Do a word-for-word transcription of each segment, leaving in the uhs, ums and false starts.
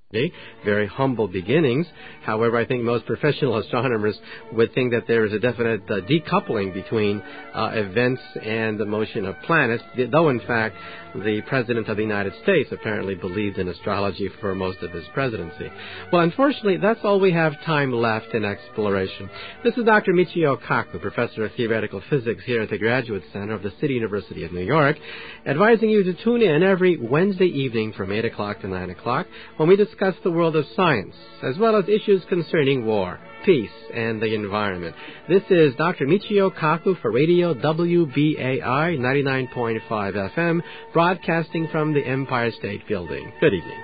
Very humble beginnings. However, I think most professional astronomers would think that there is a definite uh, decoupling between uh, events and the motion of planets, though in fact the President of the United States apparently believed in astrology for most of his presidency. Well, unfortunately, that's all we have time left in exploration. This is Doctor Michio Kaku, Professor of Theoretical Physics here at the Graduate Center of the City University of New York, advising you to tune in every Wednesday evening from eight o'clock to nine o'clock when we discuss the world of science, as well as issues concerning war, peace, and the environment. This is Doctor Michio Kaku for Radio W B A I ninety-nine point five F M, broadcasting from the Empire State Building. Good evening.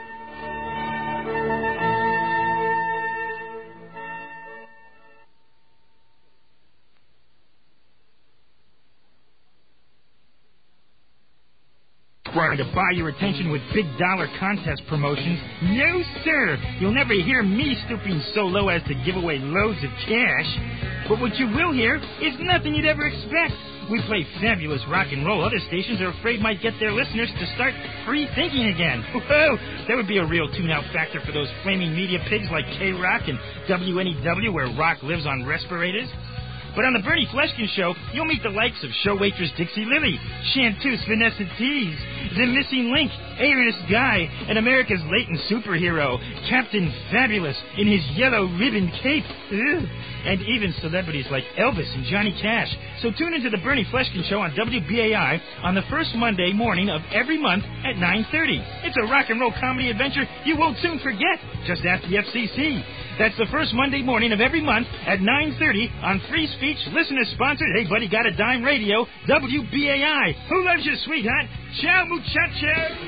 Trying to buy your attention with big dollar contest promotions? No, sir. You'll never hear me stooping so low as to give away loads of cash. But what you will hear is nothing you'd ever expect. We play fabulous rock and roll other stations are afraid might get their listeners to start free thinking again. Whoa, that would be a real tune-out factor for those flaming media pigs like K-Rock and W N E W, where rock lives on respirators. But on the Bernie Fleshkin Show, you'll meet the likes of show waitress Dixie Lilly, Chanteuse Vanessa Tees, The Missing Link, Ernest Guy, and America's latent superhero, Captain Fabulous, in his yellow ribbon cape. Ugh. And even celebrities like Elvis and Johnny Cash. So tune into the Bernie Fleshkin Show on W B A I on the first Monday morning of every month at nine thirty. It's a rock and roll comedy adventure you won't soon forget. Just ask the F C C. That's the first Monday morning of every month at nine thirty on Free Speech, listener-sponsored, Hey Buddy Got a Dime Radio, W B A I. Who loves you, sweetheart? Ciao, muchacho!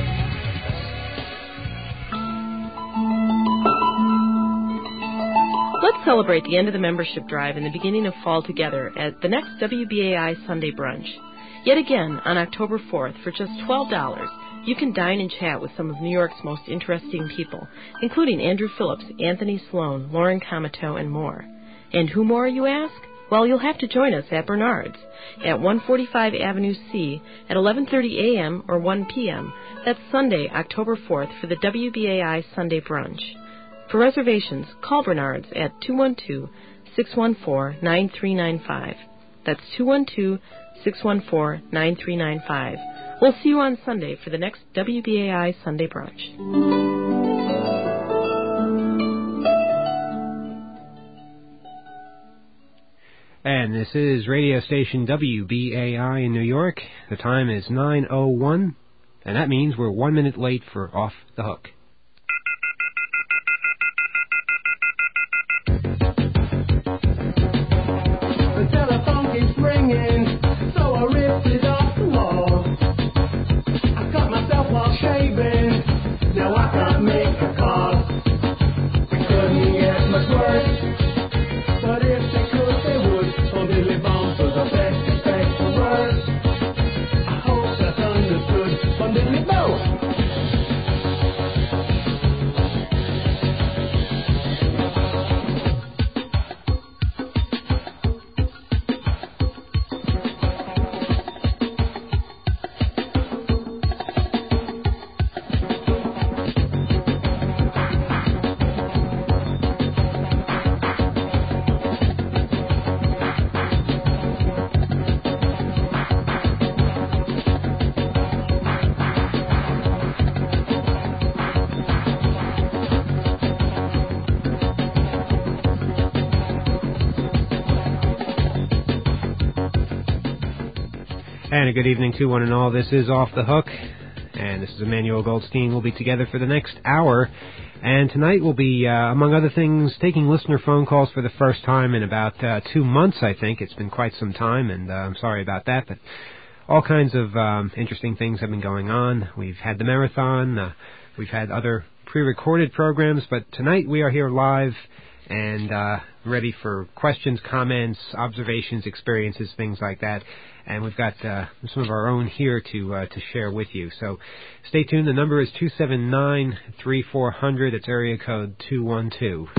Let's celebrate the end of the membership drive and the beginning of fall together at the next W B A I Sunday Brunch. Yet again, on October fourth, for just twelve dollars, you can dine and chat with some of New York's most interesting people, including Andrew Phillips, Anthony Sloan, Lauren Comato, and more. And who more, you ask? Well, you'll have to join us at Bernard's at one forty-five Avenue C at eleven thirty a.m. or one p.m. That's Sunday, October fourth, for the W B A I Sunday Brunch. For reservations, call Bernard's at two one two, six one four, nine three nine five. That's two one two, six one four, nine three nine five. We'll see you on Sunday for the next W B A I Sunday Brunch. And this is radio station W B A I in New York. The time is nine oh one, and that means we're one minute late for Off the Hook. The telephone keeps ringing, so I ripped it off the wall. I cut myself while shaving, now I can't make a call. It couldn't get much worse, but if they could, they would. On Billy Bones was the best effect for words. I hope that's understood from Billy Bones. And a good evening to one and all. This is Off the Hook, and this is Emmanuel Goldstein. We'll be together for the next hour, and tonight we'll be, uh, among other things, taking listener phone calls for the first time in about uh, two months, I think. It's been quite some time, and uh, I'm sorry about that, but all kinds of um, interesting things have been going on. We've had the marathon, uh, we've had other pre-recorded programs, but tonight we are here live and uh, ready for questions, comments, observations, experiences, things like that. And we've got uh, some of our own here to uh, to share with you. So stay tuned. The number is two seven nine, three four zero zero. It's area code two one two.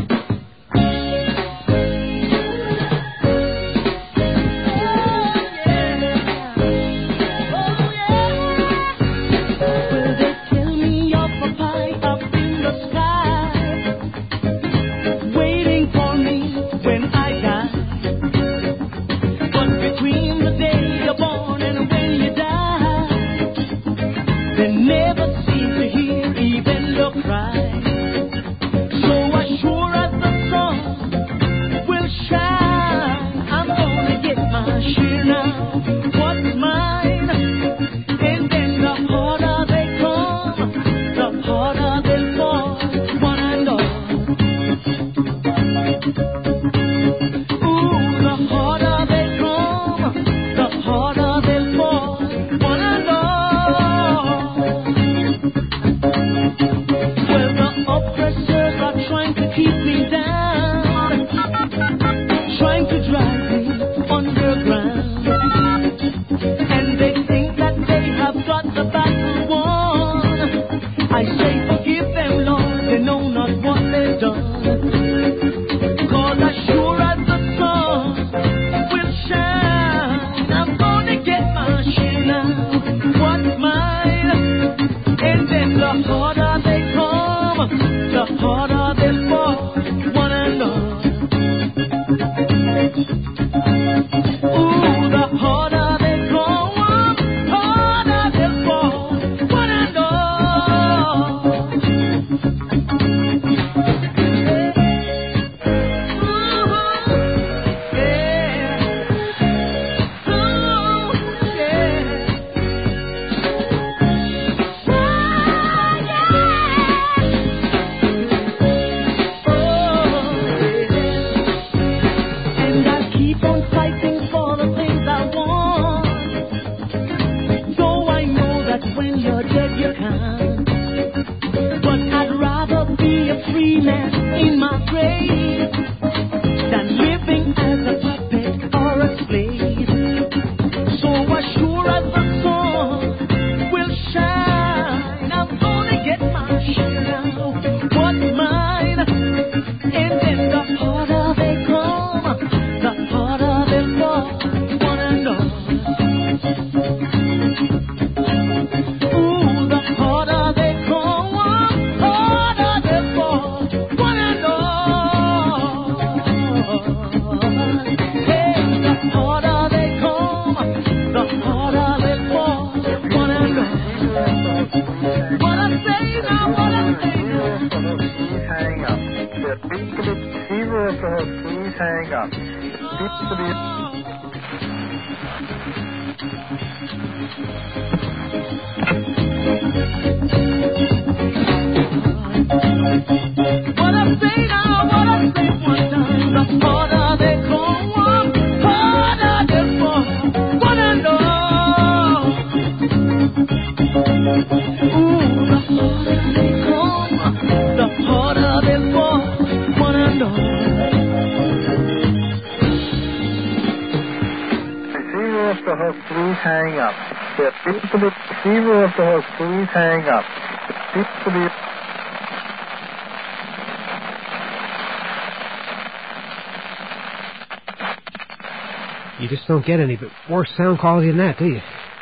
Will they kill me off a pie up in the sky? never seem to hear even your cry. So as sure as the sun will shine, I'm gonna get my share now. What's mine? And then the harder they come, the harder they'll fall, one and all. Ooh, the harder they come, the harder they'll fall, one and all. Well, the oppressors are trying to keep me down, trying to drive me underground. And they think that they have got the battle won. I say forgive them, Lord, they know not what they've done. 'Cause as sure as the sun will shine, I'm gonna get my share now. What's mine? And then the harder they come, the harder they'll fall, one and all. Ooh, the harder they come, harder they'll fall, one and all. And I keep on fighting for the things I want. Though I know that when you're dead you can't. But I'd rather be a free man in my grave than living as a puppet or a slave. So as sure as the sun will shine, I'm gonna get my share now. What's mine? And then the harder they come, the harder they'll fall, one and all. Ooh, the harder they come, harder they'll fall, one and all. Hey, the harder they come, the harder they'll fall, one and all. What I say now, what I say now. Please hang up. The people at Fever of the Hook, please hang up. People at What I say now, what I say one time, the harder they come, harder they fall, one and all. Ooh, the harder they come, the harder they fall, one and all. Receiver of the Hook, please hang up. The people at Receiver of the Hook, please hang up. The people at You just don't get any but worse sound quality than that, do you?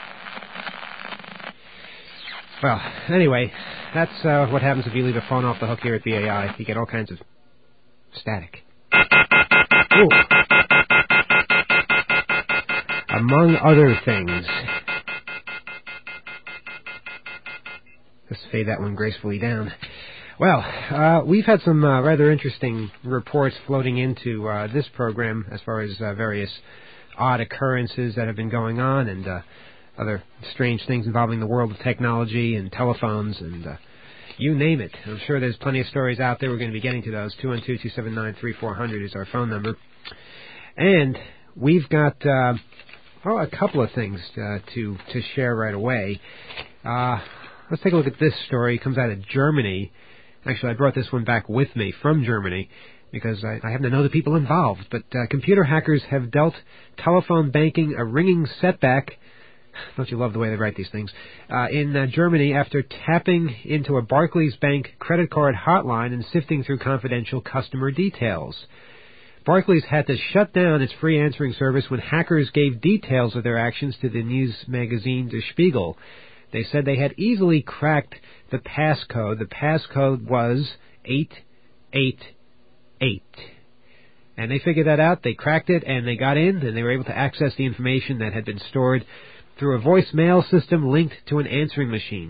Well, anyway, that's uh, what happens if you leave a phone off the hook here at B A I. You get all kinds of static. Ooh. Among other things. Let's fade that one gracefully down. Well, uh, we've had some uh, rather interesting reports floating into uh, this program as far as uh, various odd occurrences that have been going on and uh, other strange things involving the world of technology and telephones and uh, you name it. I'm sure there's plenty of stories out there. We're going to be getting to those. two one two, two seven nine, three four zero zero is our phone number. And we've got uh, well, a couple of things uh, to, to share right away. Uh, let's take a look at this story. It comes out of Germany. Actually, I brought this one back with me from Germany because I, I happen to know the people involved. But uh, computer hackers have dealt telephone banking a ringing setback. Don't you love the way they write these things? Uh, in uh, Germany, after tapping into a Barclays Bank credit card hotline and sifting through confidential customer details. Barclays had to shut down its free answering service when hackers gave details of their actions to the news magazine Der Spiegel. They said they had easily cracked the passcode. The passcode was eight eight eight. And they figured that out. They cracked it, and they got in, and they were able to access the information that had been stored through a voicemail system linked to an answering machine.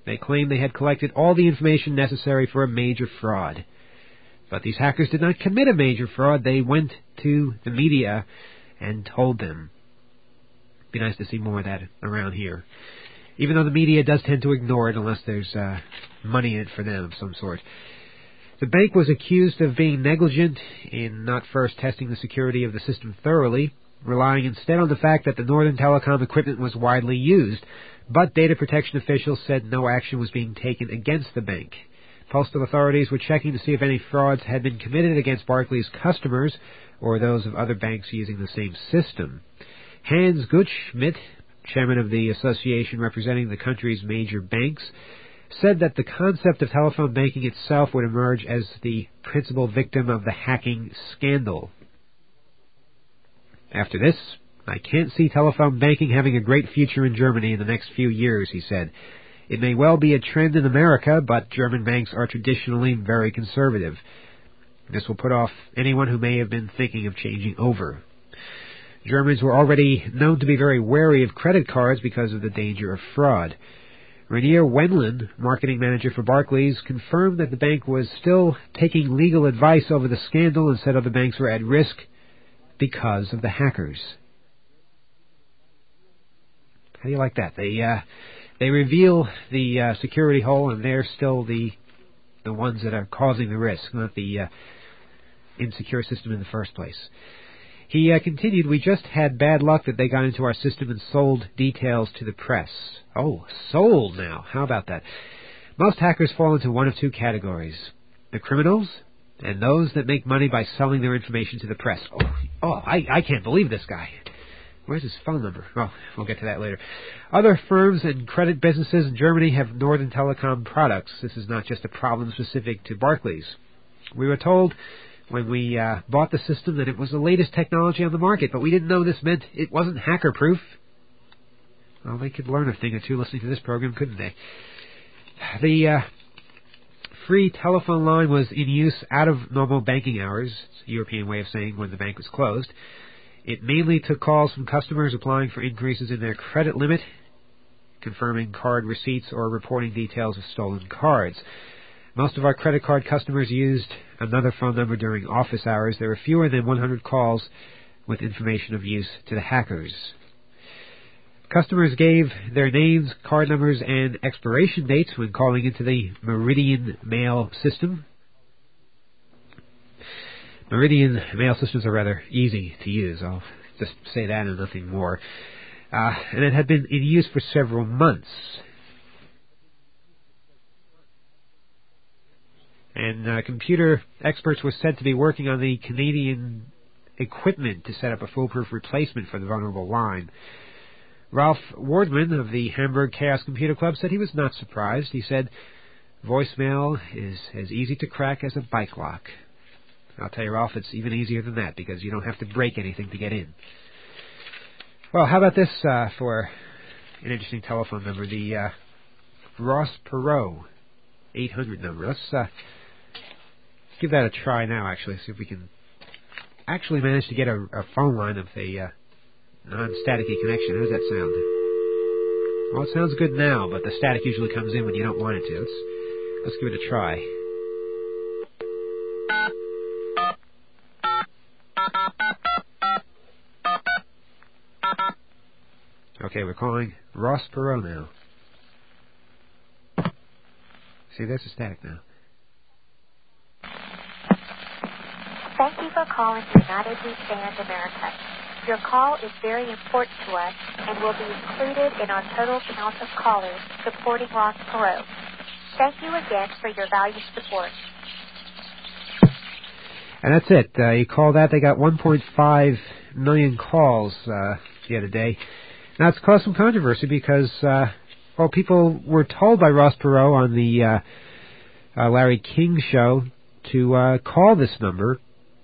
They claimed they had collected all the information necessary for a major fraud. But these hackers did not commit a major fraud. They went to the media and told them. It'd be nice to see more of that around here. Even though the media does tend to ignore it unless there's uh, money in it for them of some sort. The bank was accused of being negligent in not first testing the security of the system thoroughly, relying instead on the fact that the Northern Telecom equipment was widely used. But data protection officials said no action was being taken against the bank. Postal authorities were checking to see if any frauds had been committed against Barclays customers or those of other banks using the same system. Hans Gutschmidt, chairman of the association representing the country's major banks, said that the concept of telephone banking itself would emerge as the principal victim of the hacking scandal. After this, I can't see telephone banking having a great future in Germany in the next few years, he said. It may well be a trend in America, but German banks are traditionally very conservative. This will put off anyone who may have been thinking of changing over. Germans were already known to be very wary of credit cards because of the danger of fraud. Rainier Wendland, marketing manager for Barclays, confirmed that the bank was still taking legal advice over the scandal and said other banks were at risk because of the hackers. How do you like that? They uh, they reveal the uh, security hole, and they're still the the ones that are causing the risk, not the uh, insecure system in the first place. He uh, continued, we just had bad luck that they got into our system and sold details to the press. Oh, sold now. How about that? Most hackers fall into one of two categories. The criminals and those that make money by selling their information to the press. Oh, oh I, I can't believe this guy. Where's his phone number? Oh, we'll get to that later. Other firms and credit businesses in Germany have Northern Telecom products. This is not just a problem specific to Barclays. We were told when we uh, bought the system that it was the latest technology on the market, but we didn't know this meant it wasn't hacker-proof. Well, they could learn a thing or two listening to this program, couldn't they? The uh, free telephone line was in use out of normal banking hours. It's a European way of saying when the bank was closed. It mainly took calls from customers applying for increases in their credit limit, confirming card receipts, or reporting details of stolen cards. Most of our credit card customers used another phone number during office hours. There were fewer than one hundred calls with information of use to the hackers. Customers gave their names, card numbers, and expiration dates when calling into the Meridian mail system. Meridian mail systems are rather easy to use. I'll just say that and nothing more. Uh, and it had been in use for several months. And uh, computer experts were said to be working on the Canadian equipment to set up a foolproof replacement for the vulnerable line. Ralph Wardman of the Hamburg Chaos Computer Club said he was not surprised. He said, voicemail is as easy to crack as a bike lock. I'll tell you, Ralph, it's even easier than that because you don't have to break anything to get in. Well, how about this uh, for an interesting telephone number? The uh, Ross Perot eight hundred number. Let's uh, give that a try now, actually, see if we can actually manage to get a, a phone line of a uh, non-staticky connection. How does that sound? Well, it sounds good now, but the static usually comes in when you don't want it to. Let's, let's give it a try. Okay, we're calling Ross Perot now. See, there's a static now. Thank you for calling United We Stand America. Your call is very important to us and will be included in our total count of callers supporting Ross Perot. Thank you again for your valued support. And that's it. Uh, you call that, they got one point five million calls uh, the other day. Now, it's caused some controversy because, uh, well, people were told by Ross Perot on the uh, uh, Larry King show to uh, call this number.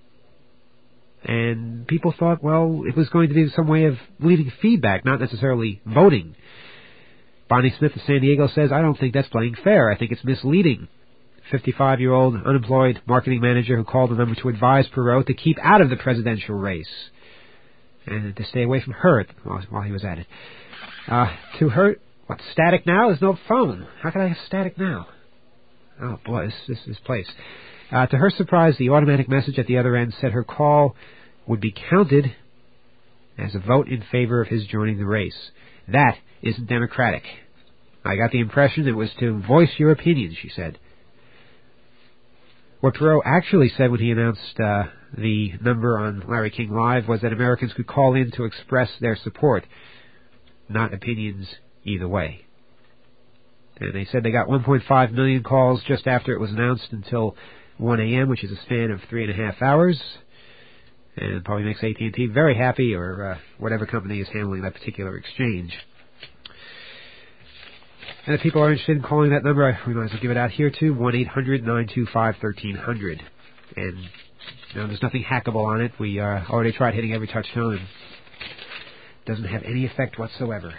And people thought, well, it was going to be some way of leaving feedback, not necessarily voting. Bonnie Smith of San Diego says, I don't think that's playing fair. I think it's misleading. fifty-five-year-old unemployed marketing manager who called the number to advise Perot to keep out of the presidential race and to stay away from her while, while he was at it. Uh, to her, What, static now? There's no phone. How can I have static now? Oh, boy, this, this, this place. Uh, to her surprise, the automatic message at the other end said her call would be counted as a vote in favor of his joining the race. That isn't democratic. I got the impression it was to voice your opinion, she said. What Perot actually said when he announced uh, the number on Larry King Live was that Americans could call in to express their support, not opinions either way. And they said they got one point five million calls just after it was announced until one a.m., which is a span of three and a half hours. And it probably makes A T and T very happy, or uh, whatever company is handling that particular exchange. And if people are interested in calling that number, we might as well give it out here too, one eight hundred nine two five one three zero zero. And you know, there's nothing hackable on it. We uh, already tried hitting every touchtone, and it doesn't have any effect whatsoever.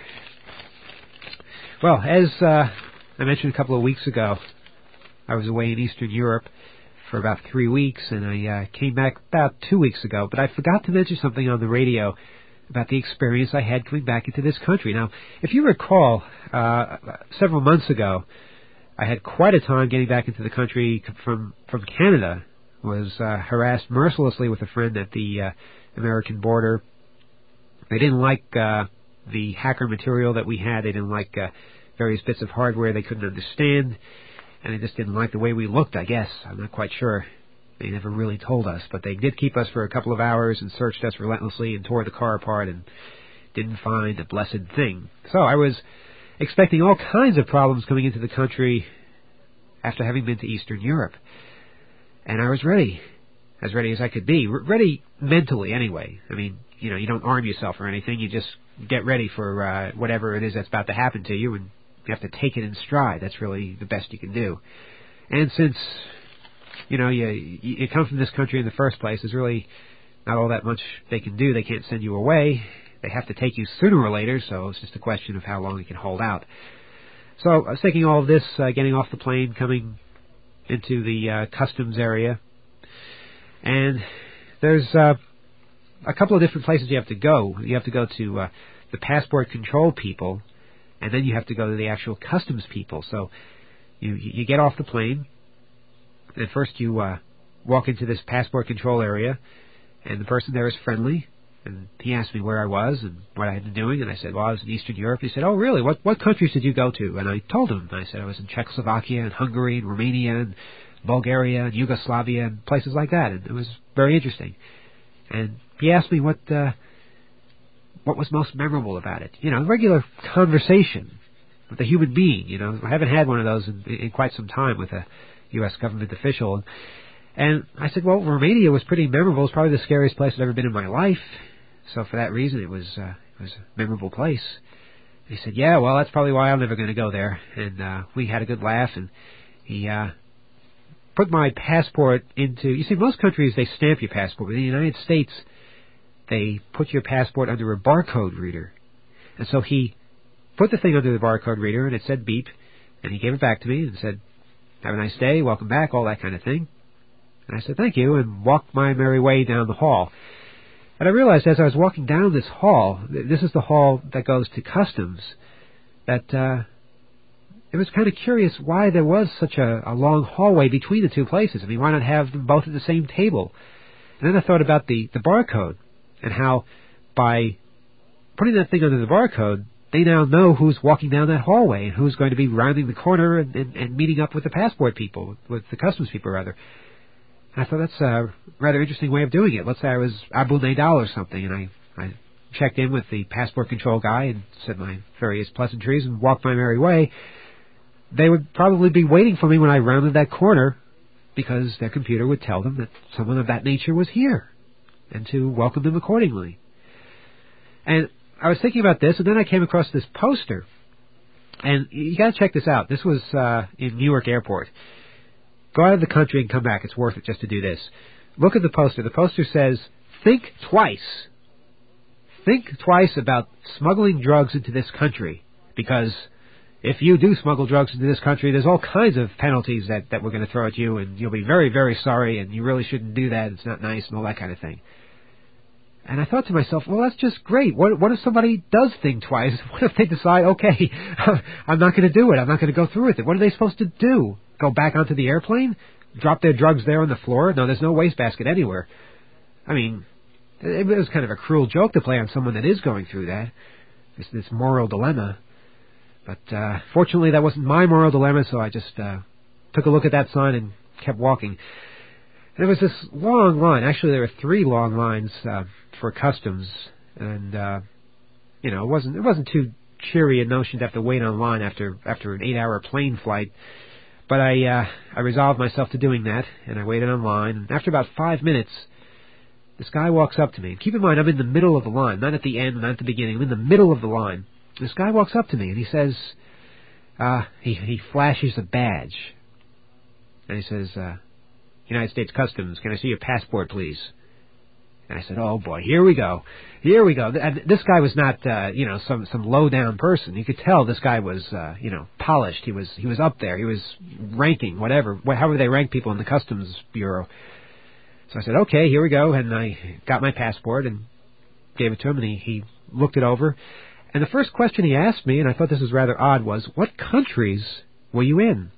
Well, as uh, I mentioned a couple of weeks ago, I was away in Eastern Europe for about three weeks, and I uh, came back about two weeks ago. But I forgot to mention something on the radio about the experience I had coming back into this country. Now, if you recall, uh, several months ago, I had quite a time getting back into the country from from Canada. Was uh, harassed mercilessly with a friend at the uh, American border. They didn't like uh, the hacker material that we had. They didn't like uh, various bits of hardware they couldn't understand. And they just didn't like the way we looked, I guess. I'm not quite sure. They never really told us, but they did keep us for a couple of hours and searched us relentlessly and tore the car apart and didn't find a blessed thing. So I was expecting all kinds of problems coming into the country after having been to Eastern Europe. And I was ready, as ready as I could be. Ready mentally, anyway. I mean, you know, you don't arm yourself or anything. You just get ready for uh, whatever it is that's about to happen to you, and you have to take it in stride. That's really the best you can do. And since, you know, you, you come from this country in the first place, there's really not all that much they can do. They can't send you away. They have to take you sooner or later, so it's just a question of how long you can hold out. So I was thinking all of this, uh, getting off the plane, coming into the uh, customs area. And there's uh, a couple of different places you have to go. You have to go to uh, the passport control people, and then you have to go to the actual customs people. So you you get off the plane, and first you uh, walk into this passport control area, and the person there is friendly, and he asked me where I was and what I had been doing, and I said, well, I was in Eastern Europe. He said, oh, really? What what countries did you go to? And I told him. I said I was in Czechoslovakia and Hungary and Romania and Bulgaria and Yugoslavia and places like that, and it was very interesting. And he asked me what uh, what was most memorable about it. You know, regular conversation with a human being. You know, I haven't had one of those in, in quite some time with a U S government official. And I said, well, Romania was pretty memorable. It's probably the scariest place I've ever been in my life. So for that reason, it was uh, it was a memorable place. And he said, yeah, well, that's probably why I'm never going to go there. And uh, we had a good laugh, and he uh, put my passport into... You see, most countries, they stamp your passport. But in the United States, they put your passport under a barcode reader. And so he put the thing under the barcode reader, and it said beep, and he gave it back to me and said, have a nice day, welcome back, all that kind of thing. And I said, thank you, and walked my merry way down the hall. And I realized as I was walking down this hall, this is the hall that goes to customs, that uh, it was kind of curious why there was such a, a long hallway between the two places. I mean, why not have them both at the same table? And then I thought about the, the barcode, and how by putting that thing under the barcode, they now know who's walking down that hallway and who's going to be rounding the corner and, and, and meeting up with the passport people, with the customs people, rather. I thought that's a rather interesting way of doing it. Let's say I was Abu Naidal or something, and I, I checked in with the passport control guy and said my various pleasantries and walked my merry way. They would probably be waiting for me when I rounded that corner, because their computer would tell them that someone of that nature was here, and to welcome them accordingly. And I was thinking about this, and then I came across this poster. And you got to check this out. This was uh, in Newark Airport. Go out of the country and come back. It's worth it just to do this. Look at the poster. The poster says, think twice. Think twice about smuggling drugs into this country, because if you do smuggle drugs into this country, there's all kinds of penalties that, that we're going to throw at you, and you'll be very, very sorry, and you really shouldn't do that. It's not nice, and all that kind of thing. And I thought to myself, well, that's just great. What, what if somebody does think twice? What if they decide, okay, I'm not going to do it. I'm not going to go through with it. What are they supposed to do? Go back onto the airplane? Drop their drugs there on the floor? No, there's no wastebasket anywhere. I mean, it was kind of a cruel joke to play on someone that is going through that, this, this moral dilemma. But uh, fortunately, that wasn't my moral dilemma, so I just uh, took a look at that sign and kept walking. There was this long line. Actually, there were three long lines uh, for customs, and uh, you know, it wasn't it wasn't too cheery a notion to have to wait on line after after an eight-hour plane flight. But I uh, I resolved myself to doing that, and I waited on line. And after about five minutes, this guy walks up to me. And keep in mind, I'm in the middle of the line, not at the end, not at the beginning. I'm in the middle of the line. This guy walks up to me, and he says, uh, he he flashes a badge, and he says, uh, United States Customs, can I see your passport, please? And I said, oh, boy, here we go. Here we go. And this guy was not, uh, you know, some, some low-down person. You could tell this guy was, uh, you know, polished. He was he was up there. He was ranking, whatever, however they rank people in the Customs Bureau. So I said, okay, here we go. And I got my passport and gave it to him, and he, he looked it over. And the first question he asked me, and I thought this was rather odd, was, what countries were you in?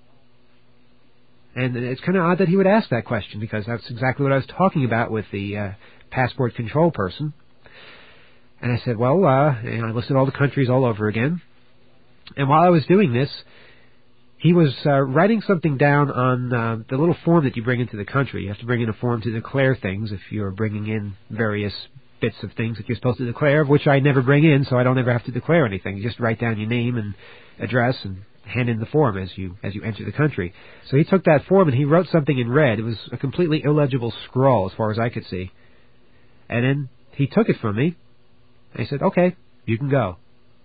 And it's kind of odd that he would ask that question, because that's exactly what I was talking about with the uh, passport control person. And I said, well, uh, and I listed all the countries all over again. And while I was doing this, he was uh, writing something down on uh, the little form that you bring into the country. You have to bring in a form to declare things if you're bringing in various bits of things that you're supposed to declare, which I never bring in, so I don't ever have to declare anything. You just write down your name and address and hand in the form as you as you enter the country. So he took that form and he wrote something in red. It was a completely illegible scrawl as far as I could see. And then he took it from me and he said, okay, you can go.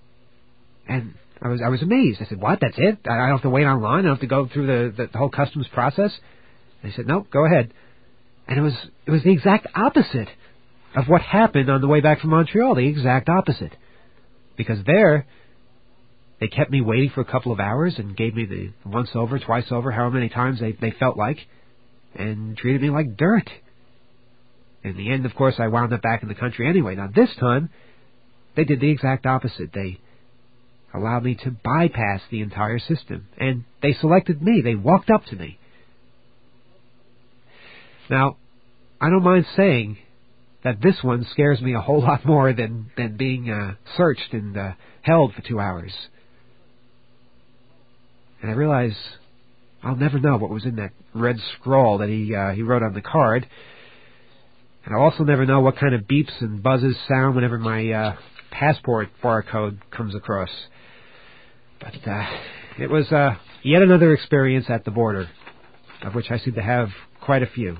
And I was I was amazed. I said, what? That's it? I don't have to wait online? I don't have to go through the, the, the whole customs process? And he said, no, go ahead. And it was it was the exact opposite of what happened on the way back from Montreal, the exact opposite. Because there, they kept me waiting for a couple of hours and gave me the once over, twice over, however many times they, they felt like, and treated me like dirt. In the end, of course, I wound up back in the country anyway. Now, this time, they did the exact opposite. They allowed me to bypass the entire system, and they selected me. They walked up to me. Now, I don't mind saying that this one scares me a whole lot more than, than being uh, searched and uh, held for two hours. And I realize I'll never know what was in that red scrawl that he uh, he wrote on the card. And I'll also never know what kind of beeps and buzzes sound whenever my uh, passport barcode comes across. But uh, it was uh, yet another experience at the border, of which I seem to have quite a few.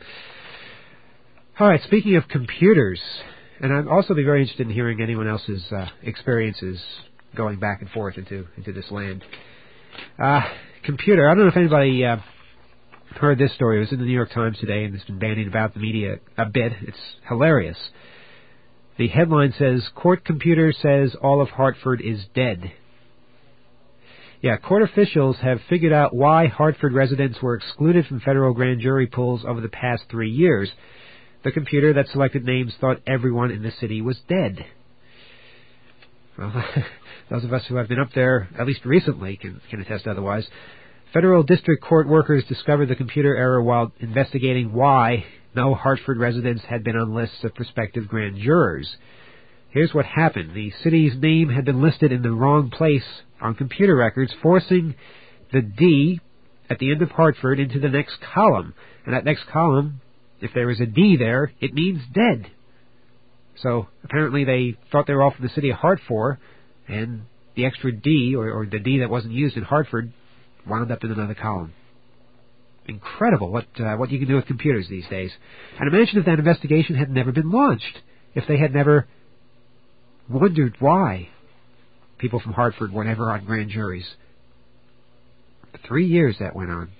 All right, speaking of computers, and I'd also be very interested in hearing anyone else's uh, experiences going back and forth into, into this land. Uh, computer, I don't know if anybody uh, heard this story. It was in the New York Times today, and it's been bandied about the media a bit. It's hilarious. The headline says, Court Computer Says All of Hartford is Dead. Yeah, court officials have figured out why Hartford residents were excluded from federal grand jury pools over the past three years. The computer that selected names thought everyone in the city was dead. Well, those of us who have been up there, at least recently, can, can attest otherwise. Federal district court workers discovered the computer error while investigating why no Hartford residents had been on lists of prospective grand jurors. Here's what happened. The city's name had been listed in the wrong place on computer records, forcing the D at the end of Hartford into the next column. And that next column, if there is a D there, it means dead. So apparently they thought they were all from the city of Hartford, and the extra D, or, or the D that wasn't used in Hartford, wound up in another column. Incredible what uh, what you can do with computers these days. And imagine if that investigation had never been launched, if they had never wondered why people from Hartford were never on grand juries. For three years that went on.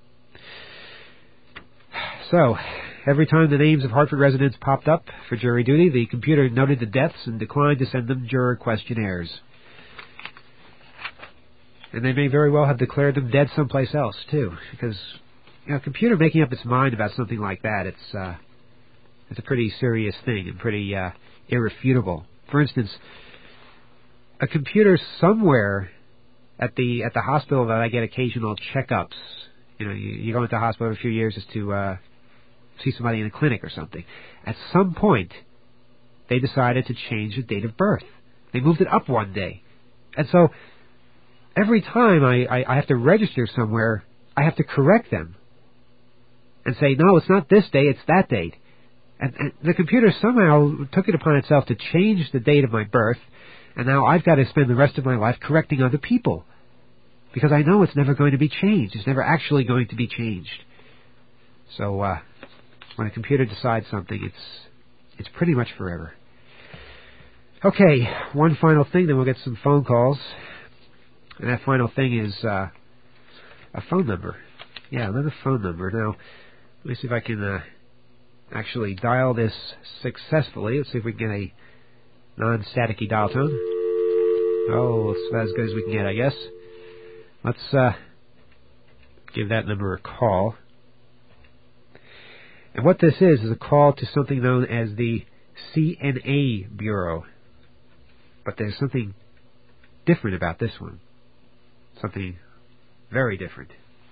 So, every time the names of Hartford residents popped up for jury duty, the computer noted the deaths and declined to send them juror questionnaires. And they may very well have declared them dead someplace else, too. Because, you know, a computer making up its mind about something like that, it's, uh, it's a pretty serious thing and pretty uh, irrefutable. For instance, a computer somewhere at the at the hospital that I get occasional checkups. You know, you, you go into the hospital every few years just to uh, see somebody in a clinic or something. At some point, they decided to change the date of birth. They moved it up one day. And so every time I, I, I have to register somewhere, I have to correct them and say, no, it's not this day, it's that date. And, and the computer somehow took it upon itself to change the date of my birth, and now I've got to spend the rest of my life correcting other people because I know it's never going to be changed. It's never actually going to be changed. So uh, when a computer decides something, it's it's pretty much forever. Okay, one final thing, then we'll get some phone calls. And that final thing is uh, a phone number. Yeah, another phone number. Now, let me see if I can uh, actually dial this successfully. Let's see if we can get a non-staticky dial tone. Oh, it's about as good as we can get, I guess. Let's uh, give that number a call. And what this is, is a call to something known as the C N A Bureau. But there's something different about this one. Something very different.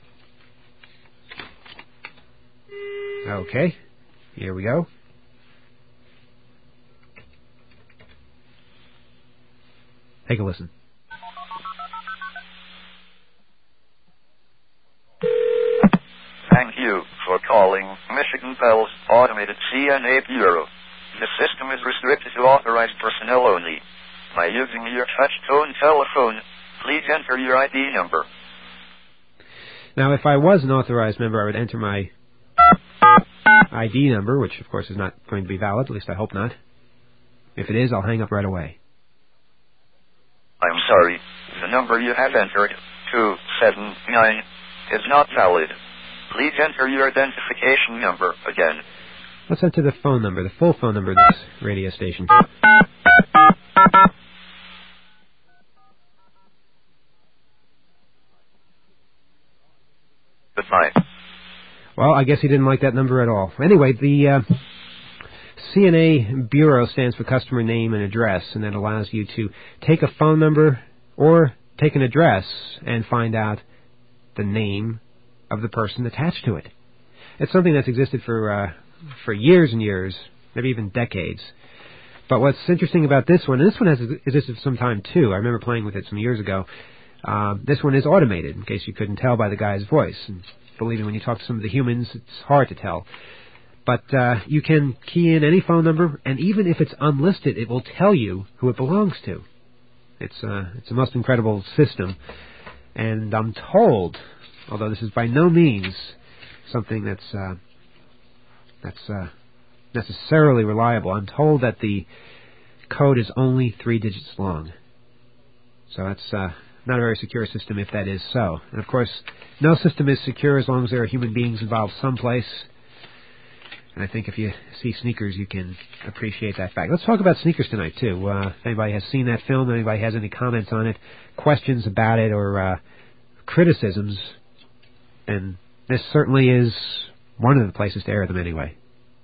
Okay, here we go. Take a listen. Thank you for calling Michigan Bell's Automated C N A Bureau. The system is restricted to authorized personnel only. By using your touch-tone telephone, please enter your I D number. Now, if I was an authorized member, I would enter my I D number, which, of course, is not going to be valid. At least I hope not. If it is, I'll hang up right away. I'm sorry. The number you have entered, two seven nine, is not valid. Please enter your identification number again. Let's enter the phone number, the full phone number of this radio station. Goodbye. Well, I guess he didn't like that number at all. Anyway, the uh, C N A Bureau stands for Customer Name and Address, and that allows you to take a phone number or take an address and find out the name of the person attached to it. It's something that's existed for uh, for years and years, maybe even decades. But what's interesting about this one, and this one has existed for some time too. I remember playing with it some years ago. Uh, this one is automated, in case you couldn't tell by the guy's voice. And believe me, when you talk to some of the humans, it's hard to tell. But uh, you can key in any phone number, and even if it's unlisted, it will tell you who it belongs to. It's uh, it's a most incredible system. And I'm told, although this is by no means something that's uh, that's uh, necessarily reliable, I'm told that the code is only three digits long. So that's uh, not a very secure system if that is so. And of course, no system is secure as long as there are human beings involved someplace. And I think if you see Sneakers, you can appreciate that fact. Let's talk about Sneakers tonight, too. Uh, if anybody has seen that film, anybody has any comments on it, questions about it, or uh, criticisms, and this certainly is one of the places to air them anyway.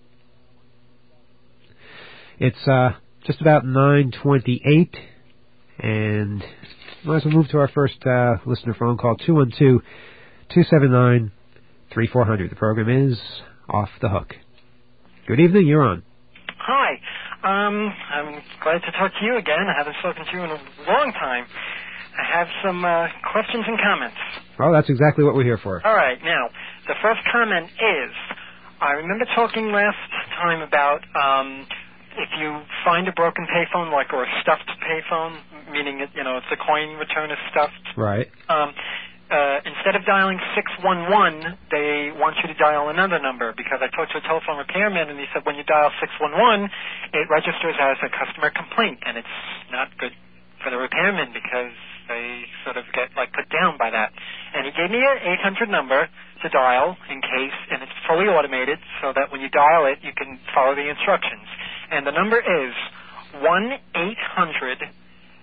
It's uh, just about nine twenty-eight, and might as well move to our first uh, listener phone call, two one two, two seven nine, three four zero zero. The program is Off the Hook. Good evening, you're on. Hi. Um, I'm glad to talk to you again. I haven't spoken to you in a long time. I have some uh, questions and comments. Well, that's exactly what we're here for. All right. Now, the first comment is, I remember talking last time about um, if you find a broken payphone, like, or a stuffed payphone, meaning, it, you know, it's a coin return is stuffed. Right. Um, Uh, instead of dialing six one one, they want you to dial another number, because I talked to a telephone repairman, and he said when you dial six one one, it registers as a customer complaint, and it's not good for the repairman because they sort of get, like, put down by that. And he gave me an eight hundred number to dial in case, and it's fully automated, so that when you dial it, you can follow the instructions. And the number is one eight hundred...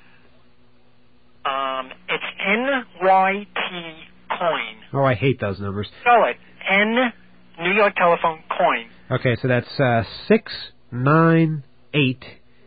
Um, it's N Y T coin. Oh, I hate those numbers. Spell it. N, New York telephone, coin. Okay, so that's uh, six nine eight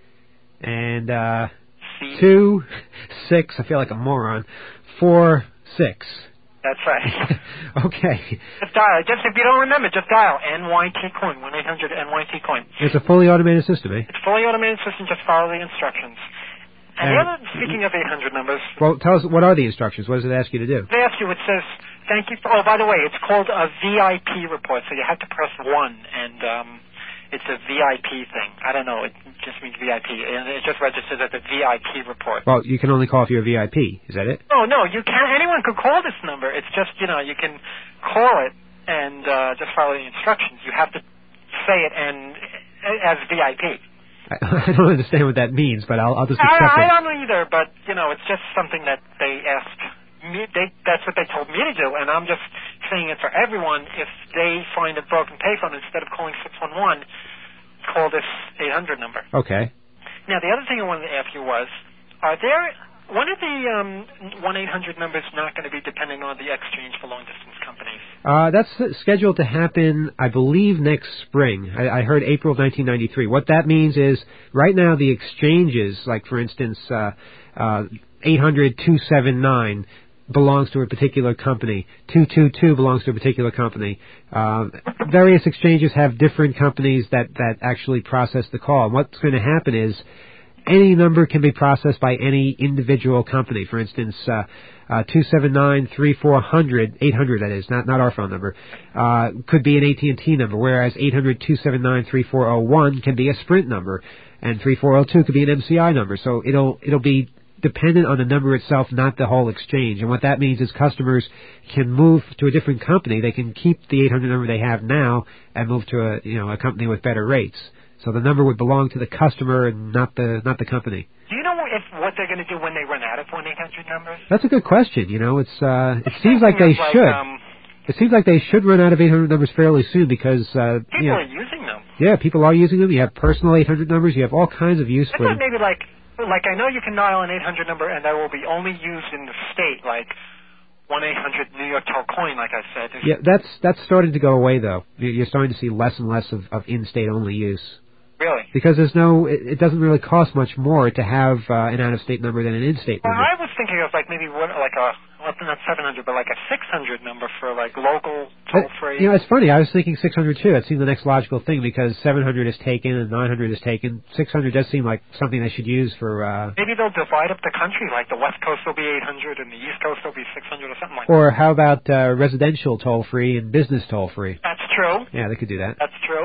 and uh, C. two six. I feel like a moron. Four six. That's right. Okay. Just dial. Just if you don't remember, just dial N Y T coin one eight hundred N Y T coin. It's a fully automated system, eh? It's a fully automated system. Just follow the instructions. And the And- other, speaking of eight hundred numbers, Well, tell us, what are the instructions? What does it ask you to do? they ask you. It says, "Thank you for." Oh, by the way, it's called a V I P report. So you have to press one, and um, it's a V I P thing. I don't know. It just means V I P, and it just registers as a V I P report. Well, you can only call if you're a V I P. Is that it? Oh no, you can. Anyone could call this number. It's just you know you can call it and uh, just follow the instructions. You have to say it and as V I P. I, I don't understand what that means, but I'll, I'll just I, accept I it. don't either, but you know it's just something that they asked me. They, that's what they told me to do, and I'm just saying it for everyone. If they find a broken payphone, instead of calling six one one, call this eight hundred number. Okay. Now, the other thing I wanted to ask you was, are there one of the um, one eight hundred numbers not going to be depending on the exchange for long-distance companies? Uh, that's scheduled to happen, I believe, next spring. I, I heard April of nineteen ninety-three. What that means is, right now the exchanges, like for instance, uh, uh, eight hundred two seven nine belongs to a particular company. two two two belongs to a particular company. Uh, various exchanges have different companies that, that actually process the call. And what's going to happen is, any number can be processed by any individual company. For instance, uh, uh, two seven nine three four zero zero, eight hundred that is, not not our phone number, uh, could be an A T and T number, whereas eight hundred two seven nine three four zero one can be a Sprint number, and three four zero two could be an M C I number. So it'll it'll be dependent on the number itself, not the whole exchange. And what that means is customers can move to a different company. They can keep the eight hundred number they have now and move to a you know a company with better rates. So the number would belong to the customer and not the not the company. Do you know if what they're going to do when they run out of one eight hundred numbers? That's a good question. You know, it's uh, it seems like they Like, should. Um, It seems like they should run out of eight hundred numbers fairly soon because uh, people you know, are using them. yeah, people are using them. You have personal eight hundred numbers. You have all kinds of use I for thought them. maybe like like I know you can dial an eight hundred number and that will be only used in the state, like one eight hundred New York Toll Coin, like I said. There's Yeah, that's that's starting to go away though. You- You're starting to see less and less of, of in-state only use. Really? Because there's no, it, it doesn't really cost much more to have uh, an out-of-state number than an in-state Well, number. I was thinking of like maybe what, like a well, not seven hundred, but like a six hundred number for like local toll free. You know, it's funny. I was thinking six hundred too. That seemed the next logical thing because seven hundred is taken and nine hundred is taken. six hundred does seem like something they should use for. Uh, Maybe they'll divide up the country. Like the West Coast will be eight hundred and the East Coast will be six hundred or something like that. or how about uh, residential toll-free and business toll-free? That's true. Yeah, they could do that. That's true.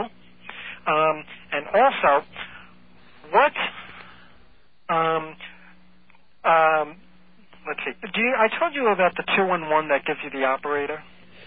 Um, and also, what? Um, um, let's see. Do you, I told you about the two one one that gives you the operator.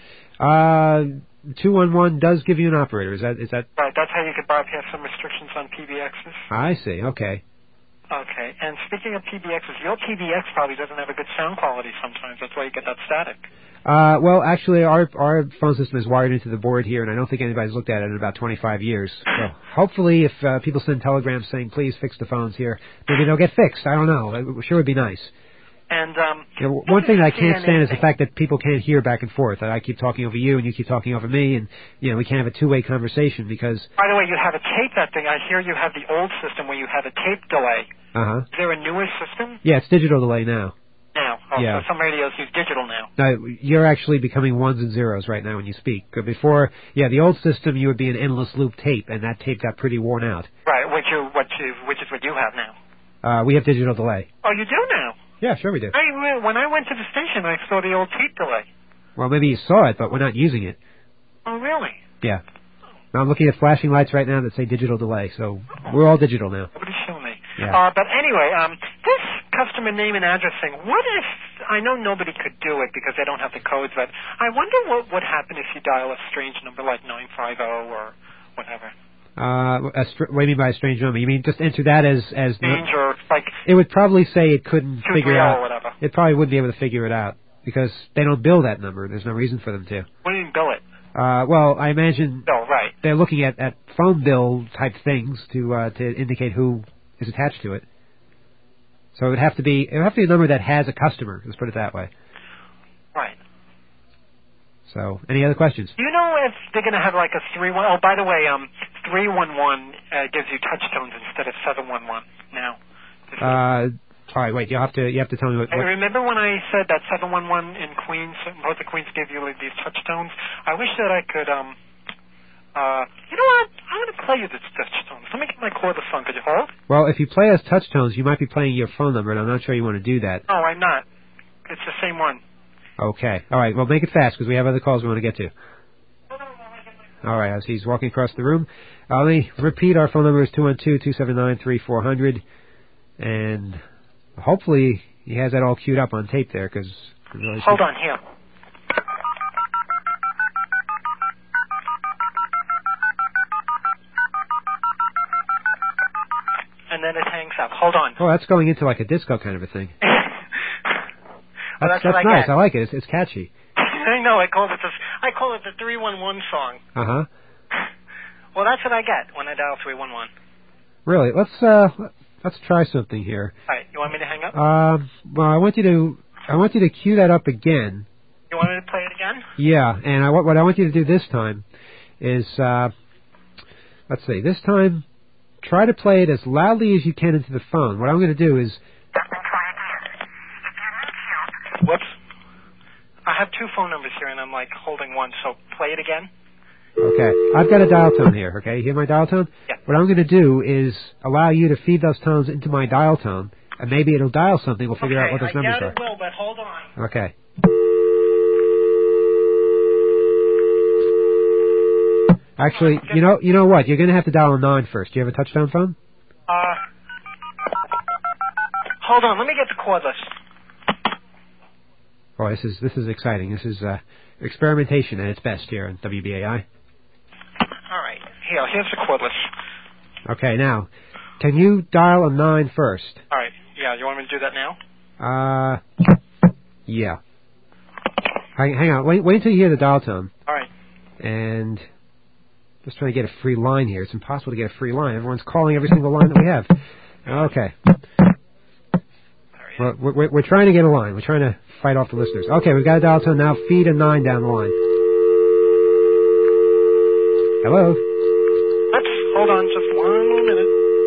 Uh, two one one does give you an operator. Is that is that? Right. That's how you could bypass some restrictions on P B Xs. I see. Okay. Okay. And speaking of P B Xs, your P B X probably doesn't have a good sound quality sometimes. That's why you get that static. Uh, well, actually, our our phone system is wired into the board here, and I don't think anybody's looked at it in about twenty-five years. So hopefully, if uh, people send telegrams saying, please fix the phones here, maybe they'll get fixed. I don't know. It sure would be nice. And um, You know, one thing that I can't C N A stand is the thing. fact that people can't hear back and forth. That I keep talking over you, and you keep talking over me, and you know we can't have a two-way conversation because. By the way, you have a tape that thing. I hear you have the old system where you have a tape delay. Uh huh. Is there a newer system Yeah, it's digital delay now. now? Oh, Yeah. so some radios use digital now. No, you're actually becoming ones and zeros right now when you speak. But before, yeah, the old system you would be an endless loop tape, and that tape got pretty worn out. Right, which you, what you, which is what you have now. Uh, we have digital delay. Oh, you do now. Yeah, sure we do. I, when I went to the station, I saw the old tape delay. Well, maybe you saw it, but we're not using it. Oh, really? Yeah. Now I'm looking at flashing lights right now that say digital delay, so we're all digital now. Nobody's showing me. Yeah. Uh, but anyway, um, this customer name and address thing, what if, I know nobody could do it because they don't have the codes, but I wonder what would happen if you dial a strange number like nine five zero or whatever. Uh, a str- what do you mean by a strange number? You mean just enter that as as Strange or like it would probably say it couldn't two figure three out. or whatever. It probably wouldn't be able to figure it out because they don't bill that number. There's no reason for them to. What do you mean bill it? Uh, well, I imagine Oh, right. they're looking at, at phone bill type things to uh, to indicate who is attached to it. So it would have to be it would have to be a number that has a customer. Let's put it that way. Right. So, any other questions? Do you know if they're going to have like a three one? Oh, by the way, um, three one one uh, gives you touch tones instead of seven one one now. Uh, all right, wait. You have to you have to tell me what. I what... remember when I said that seven one one in Queens, both the Queens give you like these touch tones. I wish that I could. Um, uh, you know what? I'm going to play you this touch tones. Let me get my cordless phone. Could you hold? Well, if you play us touch tones, you might be playing your phone number, and I'm not sure you want to do that. No, I'm not. It's the same one. Okay. All right. Well, make it fast because we have other calls we want to get to. All right. As he's walking across the room, uh, let me repeat. Our phone number is two one two, two seven nine, three four zero zero, and hopefully he has that all queued up on tape there. Because hold on here. And then it hangs up. Hold on. Oh, that's going into like a disco kind of a thing. Well, that's that's, that's what I nice. get. I like it. It's, it's catchy. I know. I call it the I call it the three one one song. Uh huh. Well, that's what I get when I dial three one one. Really? Let's uh let's try something here. All right. You want me to hang up? Um. Well, I want you to I want you to cue that up again. You want me to play it again? Yeah. And I what what I want you to do this time is uh let's see. This time, try to play it as loudly as you can into the phone. What I'm going to do is. Whoops. I have two phone numbers here, and I'm, like, holding one, so play it again. Okay. I've got a dial tone here, okay? You hear my dial tone? Yeah. What I'm going to do is allow you to feed those tones into my dial tone, and maybe it'll dial something. We'll figure okay, out what those I numbers doubt are. it will, but hold on. Okay. Actually, you know you know what? You're going to have to dial a nine first. Do you have a touch-tone phone? Uh, hold on. Let me get the cordless. Oh, this is this is exciting. This is uh, experimentation at its best here on W B A I. All right. Here, here's the cordless. Okay, now, can you dial a nine first? All right. Yeah, you want me to do that now? Uh, yeah. Hang, hang on. Wait, wait until you hear the dial tone. All right. And just trying to get a free line here. It's impossible to get a free line. Everyone's calling every single line that we have. Okay. Well, we're, we're trying to get a line. We're trying to fight off the listeners. Okay, we've got a dial tone now. Feed a nine down the line. Hello? Let's hold on just one more minute.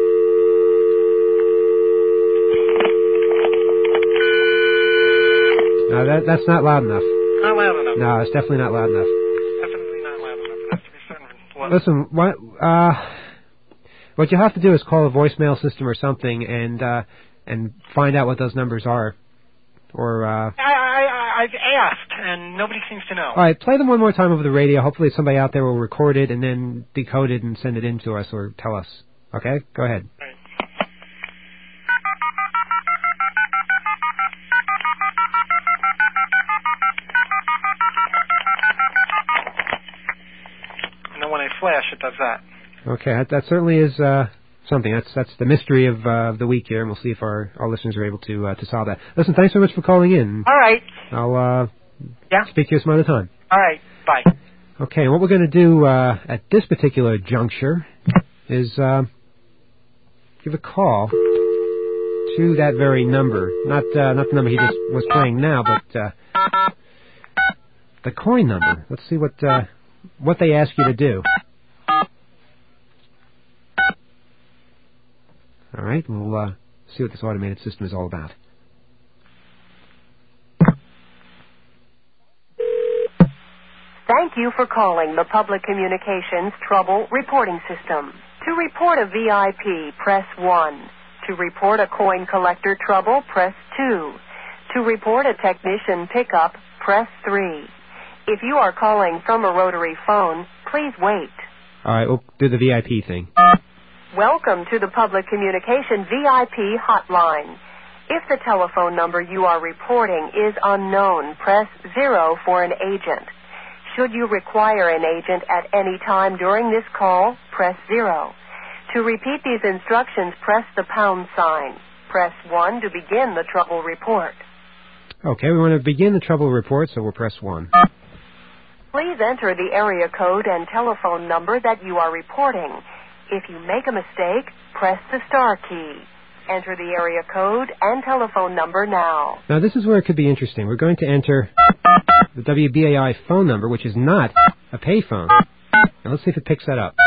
No, that, that's not loud enough. Not loud enough. No, it's definitely not loud enough. Definitely not loud enough. It has to be certain. What? Listen, what, uh, what you have to do is call a voicemail system or something and, uh, and find out what those numbers are. Or, uh... I, I, I've asked, and nobody seems to know. All right, play them one more time over the radio. Hopefully somebody out there will record it and then decode it and send it in to us or tell us. Okay? Go ahead. All right. And then when I flash, it does that. Okay, that, that certainly is, uh... something. That's that's the mystery of uh, the week here, and we'll see if our, our listeners are able to uh, to solve that. Listen, thanks so much for calling in. All right. I'll uh, yeah. speak to you some other time. All right. Bye. Okay, and what we're going to do uh, at this particular juncture is uh, give a call to that very number. Not uh, not the number he just was playing now, but uh, the coin number. Let's see what uh, what they ask you to do. All right, we'll uh, see what this automated system is all about. Thank you for calling the Public Communications Trouble Reporting System. To report a V I P, press one. To report a coin collector trouble, press two. To report a technician pickup, press three. If you are calling from a rotary phone, please wait. All right, we'll do the V I P thing. Welcome to the Public Communication V I P hotline. If the telephone number you are reporting is unknown, press zero for an agent. Should you require an agent at any time during this call, press zero. To repeat these instructions, press the pound sign. Press one to begin the trouble report. Okay, we want to begin the trouble report, so we'll press one. Please enter the area code and telephone number that you are reporting. If you make a mistake, press the star key. Enter the area code and telephone number now. Now, this is where it could be interesting. We're going to enter the W B A I phone number, which is not a payphone. Now let's see if it picks that up.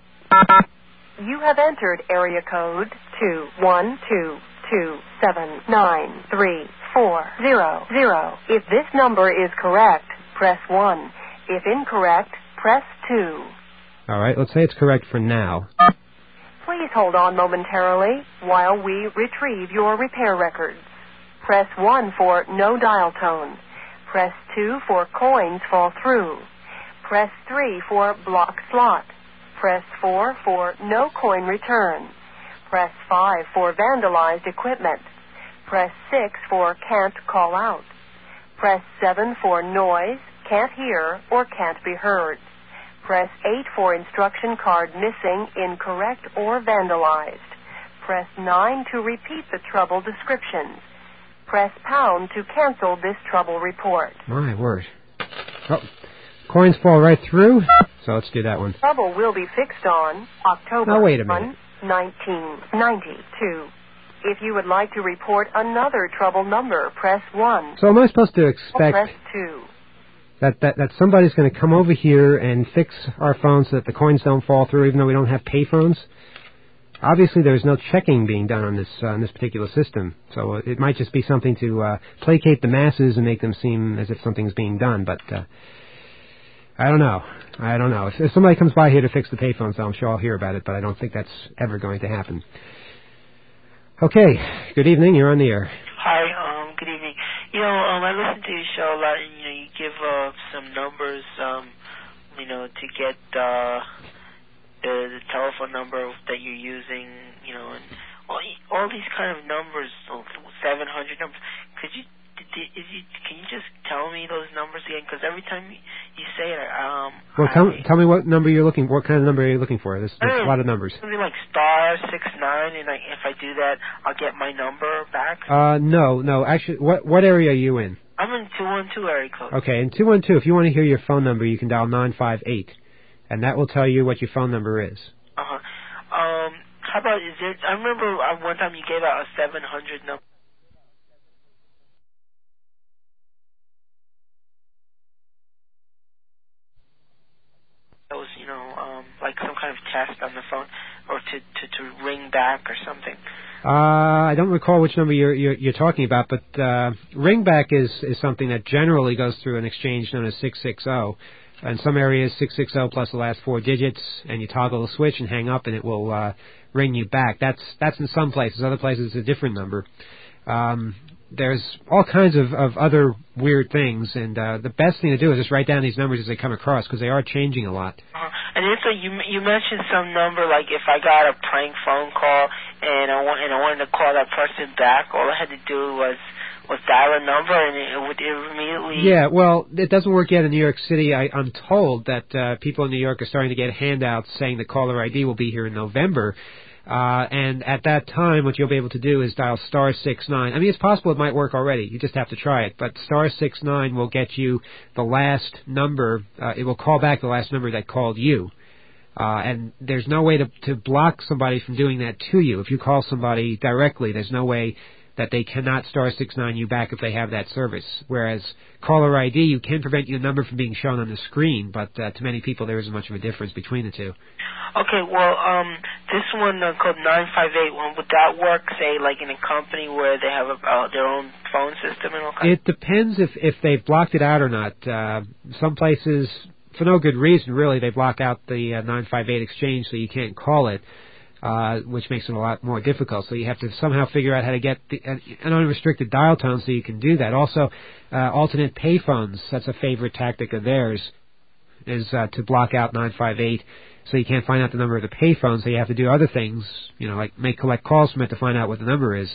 You have entered area code two one two two seven nine three four zero zero. If this number is correct, press one. If incorrect, press two. All right, let's say it's correct for now. Please hold on momentarily while we retrieve your repair records. Press one for no dial tone. Press two for coins fall through. Press three for block slot. Press four for no coin return. Press five for vandalized equipment. Press six for can't call out. Press seven for noise, can't hear, or can't be heard. Press eight for instruction card missing, incorrect, or vandalized. Press nine to repeat the trouble descriptions. Press pound to cancel this trouble report. My word. Oh, coins fall right through, so let's do that one. Trouble will be fixed on October Now, wait a minute. first, nineteen ninety-two. If you would like to report another trouble number, press one. So am I supposed to expect Press two. that, that, that somebody's going to come over here and fix our phones so that the coins don't fall through even though we don't have payphones? Obviously, there's no checking being done on this uh, on this particular system, so it might just be something to uh, placate the masses and make them seem as if something's being done, but uh, I don't know. I don't know. If, if somebody comes by here to fix the payphones, I'm sure I'll hear about it, but I don't think that's ever going to happen. Okay, good evening. You're on the air. Hi, um, good evening. You know, um, I listen to your show a lot, and, you know, you give uh, some numbers, um, you know, to get uh, the, the telephone number that you're using, you know, and all, all these kind of numbers, seven hundred numbers. Could you, is you, can you just tell me those numbers again? Because every time you say it, um... Well, tell, I, tell me what number you're looking for. What kind of number are you looking for? There's, there's a lot of numbers. Something like star six nine, and I, if I do that, I'll get my number back? Uh, no, no. Actually, what what area are you in? I'm in two one two area code. Okay, in two one two, if you want to hear your phone number, you can dial nine five eight, and that will tell you what your phone number is. Uh-huh. Um, how about, is there... I remember uh, one time you gave out a seven hundred number. That was, you know, um, like some kind of test on the phone, or to, to, to ring back or something. Uh, I don't recall which number you're you're, you're talking about, but uh, ringback is, is something that generally goes through an exchange known as six six zero. In some areas, six six zero plus the last four digits, and you toggle the switch and hang up, and it will uh, ring you back. That's that's in some places. Other places, it's a different number. Um, there's all kinds of, of other weird things, and uh, the best thing to do is just write down these numbers as they come across, because they are changing a lot. Uh, and also, you you mentioned some number, like if I got a prank phone call and I, want, and I wanted to call that person back, all I had to do was, was dial a number, and it would immediately... Yeah, well, it doesn't work yet in New York City. I, I'm told that uh, people in New York are starting to get handouts saying that caller I D will be here in November. Uh, and at that time, what you'll be able to do is dial star six nine. I mean, it's possible it might work already. You just have to try it. But star six nine will get you the last number. Uh, it will call back the last number that called you. Uh, and there's no way to, to block somebody from doing that to you. If you call somebody directly, there's no way that they cannot star six nine you back if they have that service. Whereas caller I D, you can prevent your number from being shown on the screen, but uh, to many people there isn't much of a difference between the two. Okay, well, um, this one uh, called nine five eight, one, would that work, say, like in a company where they have a, uh, their own phone system and all kinds? It depends if, if they've blocked it out or not. Uh, some places, for no good reason, really, they block out the uh, nine five eight exchange so you can't call it. Uh, which makes it a lot more difficult. So you have to somehow figure out how to get the, an unrestricted dial tone so you can do that. Also, uh, alternate payphones, that's a favorite tactic of theirs, is uh, to block out nine five eight so you can't find out the number of the payphone, so you have to do other things, you know, like make collect calls from it to find out what the number is.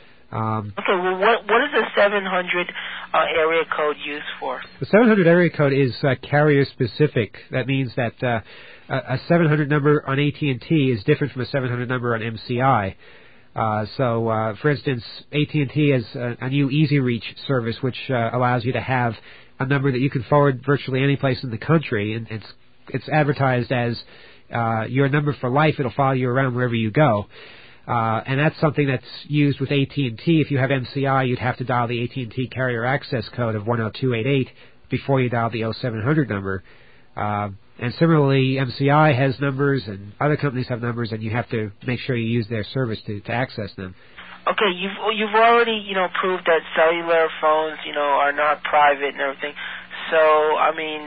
Um, okay, well, what what is the seven hundred uh, area code used for? The seven hundred area code is uh, carrier specific. That means that uh, a seven hundred number on A T and T is different from a seven hundred number on M C I. Uh, so, uh, for instance, A T and T has a, a new Easy Reach service, which uh, allows you to have a number that you can forward virtually any place in the country, and it's it's advertised as uh, your number for life. It'll follow you around wherever you go. Uh, and that's something that's used with A T and T. If you have M C I, you'd have to dial the A T and T carrier access code of one oh two eight eight before you dial the oh seven hundred number. Uh, and similarly, M C I has numbers, and other companies have numbers, and you have to make sure you use their service to, to access them. Okay, you've you've already you know proved that cellular phones you know are not private and everything. So I mean,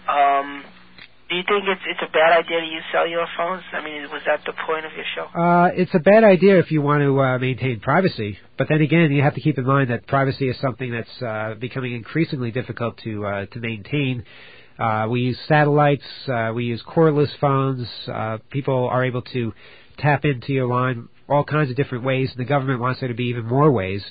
um, do you think it's it's a bad idea to use cellular phones? I mean, was that the point of your show? Uh, it's a bad idea if you want to uh, maintain privacy. But then again, you have to keep in mind that privacy is something that's uh, becoming increasingly difficult to uh, to maintain. Uh, we use satellites. Uh, we use cordless phones. Uh, people are able to tap into your line all kinds of different ways, and the government wants there to be even more ways.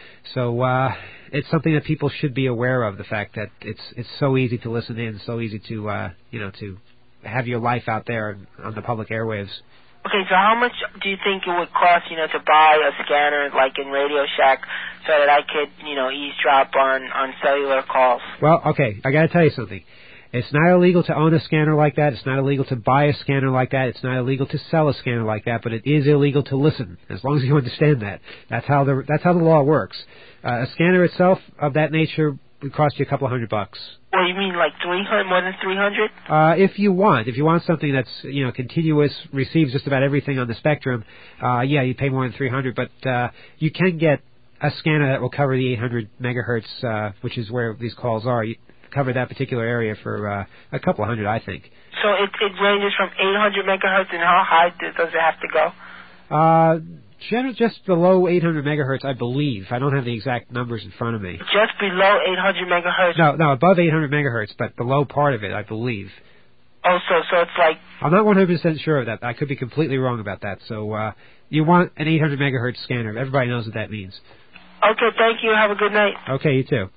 So uh, it's something that people should be aware of, the fact that it's it's so easy to listen in, so easy to uh, you know to have your life out there on the public airwaves. Okay, so how much do you think it would cost, you know, to buy a scanner like in Radio Shack so that I could, you know, eavesdrop on, on cellular calls? Well, okay, I got to tell you something. It's not illegal to own a scanner like that. It's not illegal to buy a scanner like that. It's not illegal to sell a scanner like that. But it is illegal to listen, as long as you understand that. That's how the that's how the law works. Uh, a scanner itself of that nature would cost you a couple of hundred bucks. Well, you mean like three hundred, more than three hundred? Uh, if you want, if you want something that's you know continuous, receives just about everything on the spectrum, uh, yeah, you pay more than three hundred. But uh, you can get a scanner that will cover the eight hundred megahertz, uh, which is where these calls are. You cover that particular area for uh, a couple of hundred, I think. So it it ranges from eight hundred megahertz, and how high does it have to go? Uh, generally just below eight hundred megahertz, I believe. I don't have the exact numbers in front of me. Just below eight hundred megahertz? No, no, above eight hundred megahertz, but below part of it, I believe. Oh, so so it's like... I'm not one hundred percent sure of that. I could be completely wrong about that. So uh, you want an eight hundred megahertz scanner. Everybody knows what that means. Okay, thank you. Have a good night. Okay, you too.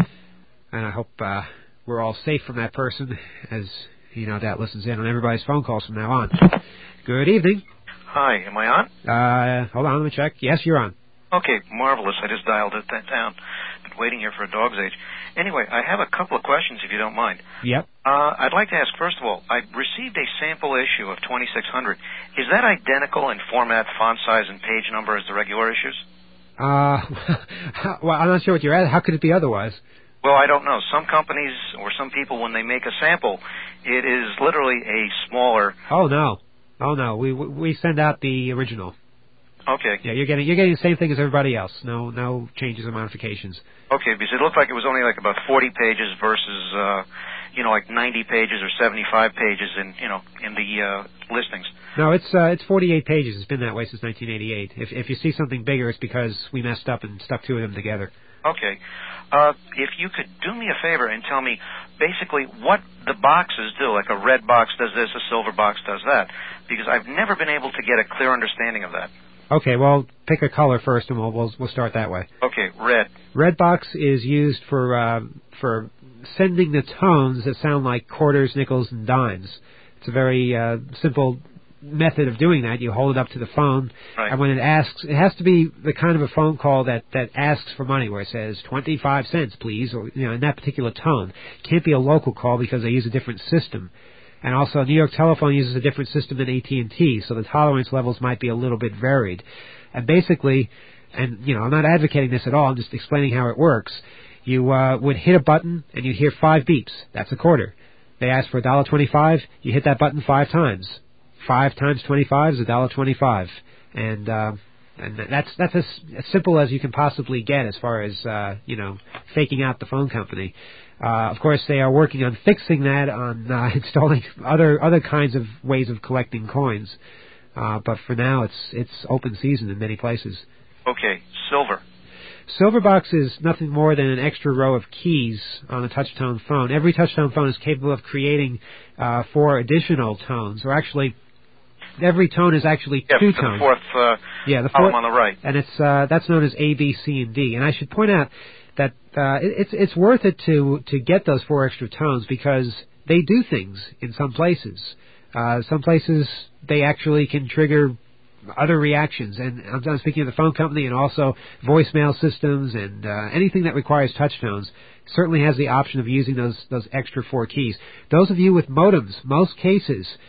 And I hope uh, we're all safe from that person, as he no doubt listens in on everybody's phone calls from now on. Good evening. Hi, am I on? Uh, hold on, let me check. Yes, you're on. Okay, marvelous. I just dialed it that down. Been waiting here for a dog's age. Anyway, I have a couple of questions, if you don't mind. Yep. Uh, I'd like to ask, first of all, I received a sample issue of twenty-six hundred. Is that identical in format, font size, and page number as the regular issues? Uh, well, I'm not sure what you're at. How could it be otherwise? Well, I don't know. Some companies or some people, when they make a sample, it is literally a smaller... Oh, no. Oh, no. We we send out the original. Okay. Yeah, you're getting you're getting the same thing as everybody else. No no changes or modifications. Okay, because it looked like it was only like about forty pages versus, uh, you know, like ninety pages or seventy-five pages in, you know, in the uh, listings. No, it's uh, it's forty-eight pages. It's been that way since nineteen eighty-eight. If if you see something bigger, it's because we messed up and stuck two of them together. Okay. Uh, if you could do me a favor and tell me basically what the boxes do, like a red box does this, a silver box does that, because I've never been able to get a clear understanding of that. Okay, well, pick a color first, and we'll we'll, we'll start that way. Okay, red. Red box is used for uh, for sending the tones that sound like quarters, nickels, and dimes. It's a very uh, simple method of doing that. You hold it up to the phone, right. And when it asks, it has to be the kind of a phone call that, that asks for money, where it says twenty-five cents, please, or you know, in that particular tone. It can't be a local call because they use a different system. And also, New York Telephone uses a different system than A T and T, so the tolerance levels might be a little bit varied. And basically, and you know, I'm not advocating this at all, I'm just explaining how it works. You uh, would hit a button, and you'd hear five beeps. That's a quarter. They ask for one dollar twenty-five, you hit that button five times. Five times twenty-five is one dollar twenty-five. And, uh, and that's that's as, as simple as you can possibly get as far as, uh, you know, faking out the phone company. Uh, of course, they are working on fixing that, on uh, installing other other kinds of ways of collecting coins. Uh, but for now, it's it's open season in many places. Okay, silver. Silverbox is nothing more than an extra row of keys on a touch-tone phone. Every touch-tone phone is capable of creating uh, four additional tones, or actually, every tone is actually yeah, two for tones. The fourth uh, yeah, the column fourth, on the right. And it's uh, that's known as A, B, C, and D. And I should point out that uh, it, it's it's worth it to to get those four extra tones because they do things in some places. Uh, some places they actually can trigger other reactions, and I'm, I'm speaking of the phone company and also voicemail systems and uh, anything that requires touch tones certainly has the option of using those those extra four keys. Those of you with modems, most cases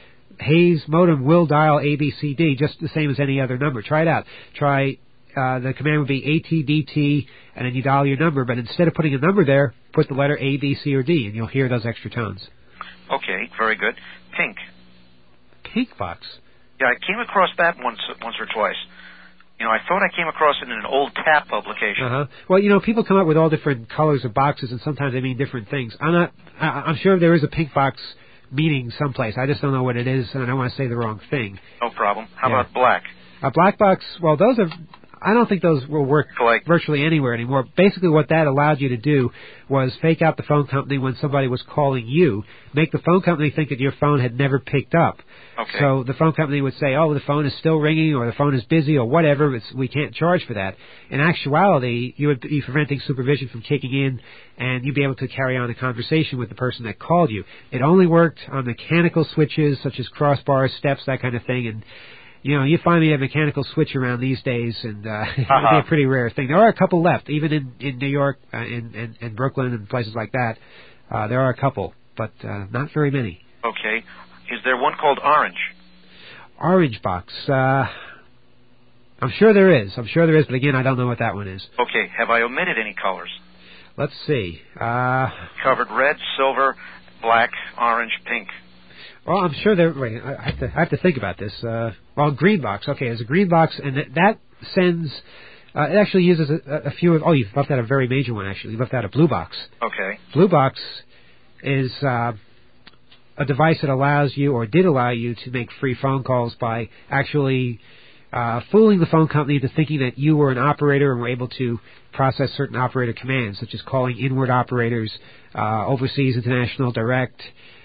Hayes modem will dial A B C D just the same as any other number. Try it out. Try, uh, the command would be A T D T, and then you dial your number, but instead of putting a number there, put the letter A, B, C, or D, and you'll hear those extra tones. Okay, very good. Pink. Pink box? Yeah, I came across that once once or twice. You know, I thought I came across it in an old TAP publication. Uh-huh. Well, you know, people come up with all different colors of boxes, and sometimes they mean different things. I'm not, I, I'm sure there is a pink box meaning someplace. I just don't know what it is, and I don't want to say the wrong thing. No problem. How Yeah. about black? A black box, well, those are, I don't think those will work Like, virtually anywhere anymore. Basically what that allowed you to do was fake out the phone company when somebody was calling you, make the phone company think that your phone had never picked up. Okay. So the phone company would say, oh, the phone is still ringing, or the phone is busy, or whatever, it's, we can't charge for that. In actuality, you would be preventing supervision from kicking in, and you'd be able to carry on a conversation with the person that called you. It only worked on mechanical switches, such as crossbars, steps, that kind of thing, and you know, you find me a mechanical switch around these days, and uh, uh-huh. it would be a pretty rare thing. There are a couple left, even in, in New York, uh, in, in, in Brooklyn, and places like that. Uh, there are a couple, but uh, not very many. Okay. Is there one called orange? Orange box. Uh, I'm sure there is. I'm sure there is, but again, I don't know what that one is. Okay. Have I omitted any colors? Let's see. Uh, Covered red, silver, black, orange, pink. Well, I'm sure there. Wait, I have to. I have to think about this. Uh, well, green box. Okay, there's a green box, and that, that sends. Uh, it actually uses a, a few of. Oh, you've left out a very major one. Actually, you left out a blue box. Okay. Blue box is uh, a device that allows you, or did allow you, to make free phone calls by actually uh, fooling the phone company into thinking that you were an operator and were able to process certain operator commands, such as calling inward operators, uh, overseas, international, direct.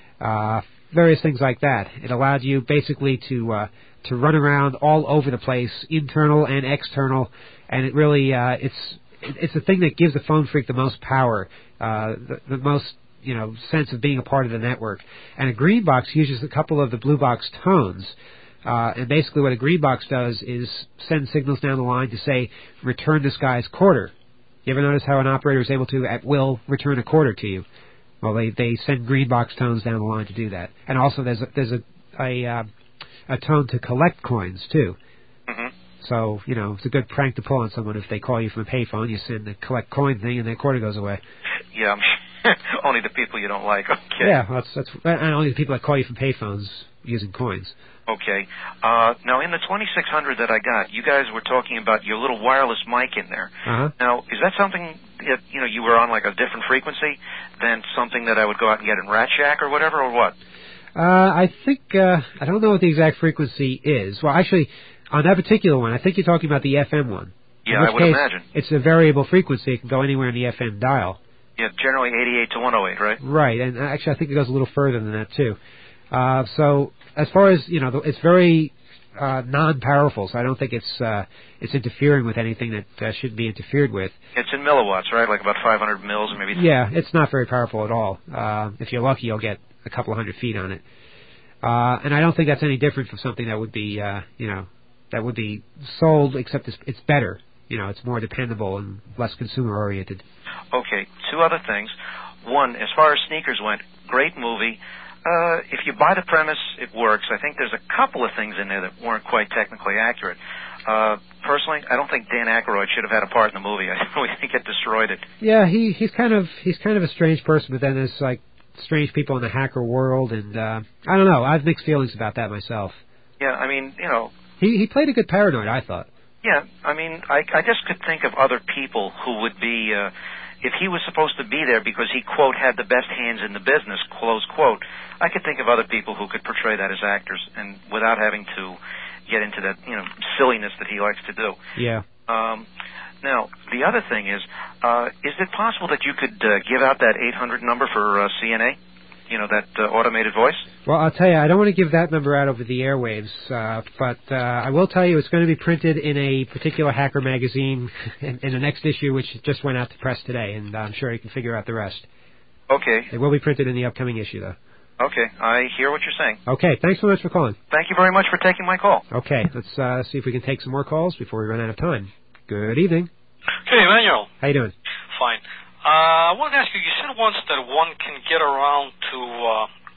Uh, various things like that. It allowed you basically to uh, to run around all over the place, internal and external, and it really uh, it's it's the thing that gives the phone freak the most power, uh, the, the most you know sense of being a part of the network. And a green box uses a couple of the blue box tones, uh, and basically what a green box does is send signals down the line to say, return this guy's quarter. You ever notice how an operator is able to at will return a quarter to you? Well, they, they send green box tones down the line to do that. And also there's a, there's a a, uh, a tone to collect coins, too. Mm-hmm. So, you know, it's a good prank to pull on someone. If they call you from a payphone, you send the collect coin thing and their quarter goes away. Yeah, only the people you don't like. Okay. Yeah, that's, that's, and only the people that call you from payphones using coins. Okay. Uh, now, in the twenty-six hundred that I got, you guys were talking about your little wireless mic in there. Uh-huh. Now, is that something that, you know, you were on like a different frequency than something that I would go out and get in Rat Shack or whatever, or what? Uh, I think, uh, I don't know what the exact frequency is. Well, actually, on that particular one, I think you're talking about the F M one. Yeah, in which I would case, imagine. It's a variable frequency. It can go anywhere in the F M dial. Yeah, generally eighty-eight to one oh eight, right? Right, and actually I think it goes a little further than that, too. Uh, so, as far as, you know, it's very uh, non-powerful, so I don't think it's uh, it's interfering with anything that uh, shouldn't be interfered with. It's in milliwatts, right? Like about five hundred mils or maybe... Yeah, it's not very powerful at all. Uh, if you're lucky, you'll get a couple of hundred feet on it. Uh, and I don't think that's any different from something that would be, uh, you know, that would be sold, except it's, it's better. You know, it's more dependable and less consumer-oriented. Okay, two other things. One, as far as sneakers went, great movie. Uh, if you buy the premise, it works. I think there's a couple of things in there that weren't quite technically accurate. Uh, personally, I don't think Dan Aykroyd should have had a part in the movie. I really think it destroyed it. Yeah, he he's kind of he's kind of a strange person, but then there's like strange people in the hacker world, and uh, I don't know. I have mixed feelings about that myself. Yeah, I mean, you know. He he played a good paranoid, I thought. Yeah, I mean, I I just could think of other people who would be. Uh, If he was supposed to be there because he, quote, had the best hands in the business, close quote, I could think of other people who could portray that as actors and without having to get into that, you know, silliness that he likes to do. Yeah. Um, now, the other thing is, uh, is it possible that you could uh, give out that eight hundred number for uh, C N A? You know, that uh, automated voice? Well, I'll tell you, I don't want to give that number out over the airwaves, uh, but uh, I will tell you it's going to be printed in a particular hacker magazine in, in the next issue, which just went out to press today, and I'm sure you can figure out the rest. Okay. It will be printed in the upcoming issue, though. Okay, I hear what you're saying. Okay, thanks so much for calling. Thank you very much for taking my call. Okay, let's uh, see if we can take some more calls before we run out of time. Good evening. Hey, Emmanuel. How you doing? Fine. Uh, I wanted to ask you, you said once that one can get around to uh,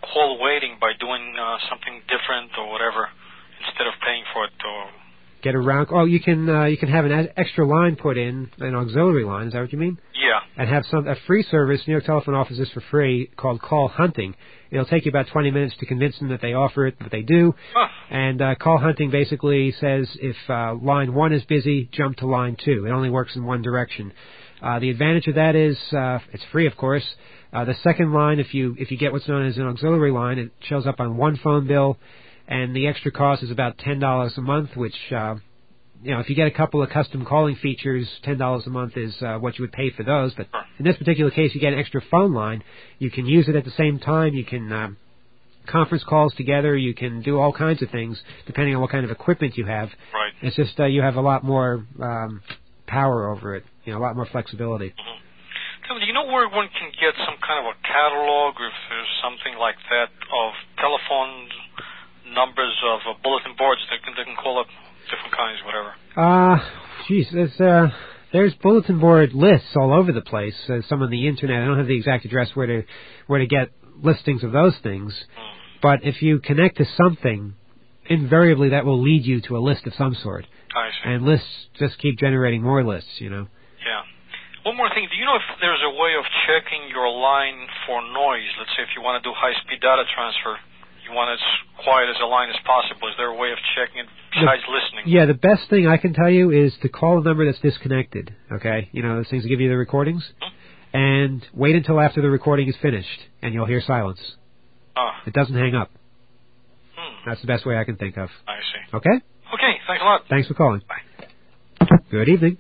call waiting by doing uh, something different or whatever instead of paying for it? Or Get around. Oh, you can uh, you can have an ad- extra line put in, an auxiliary line. Is that what you mean? Yeah. And have some a free service. New York Telephone offers this for free called Call Hunting. It'll take you about twenty minutes to convince them that they offer it, but they do. Huh. And uh, Call Hunting basically says if uh, line one is busy, jump to line two. It only works in one direction. Uh, the advantage of that is uh, it's free, of course. Uh, the second line, if you if you get what's known as an auxiliary line, it shows up on one phone bill. And the extra cost is about ten dollars a month, which, uh, you know, if you get a couple of custom calling features, ten dollars a month is uh, what you would pay for those. But in this particular case, you get an extra phone line. You can use it at the same time. You can uh, conference calls together. You can do all kinds of things, depending on what kind of equipment you have. Right. It's just uh, you have a lot more um, power over it, you know, a lot more flexibility. Mm-hmm. Tell me, do you know where one can get some kind of a catalog, or if there's something like that, of telephones, numbers of uh, bulletin boards they can they can call up different kinds, whatever? Uh, geez, there's uh, there's bulletin board lists all over the place. Uh, some on the internet. I don't have the exact address where to where to get listings of those things. Mm. But if you connect to something, invariably that will lead you to a list of some sort. I see. And lists just keep generating more lists, you know. Yeah. One more thing. Do you know if there's a way of checking your line for noise? Let's say if you want to do high-speed data transfer, you want it as quiet as a line as possible. Is there a way of checking it besides the, listening? Yeah, the best thing I can tell you is to call a number that's disconnected, okay? You know, those things that give you the recordings. Hmm? And wait until after the recording is finished, and you'll hear silence. Ah. It doesn't hang up. Hmm. That's the best way I can think of. I see. Okay? Okay, thanks a lot. Thanks for calling. Bye. Good evening.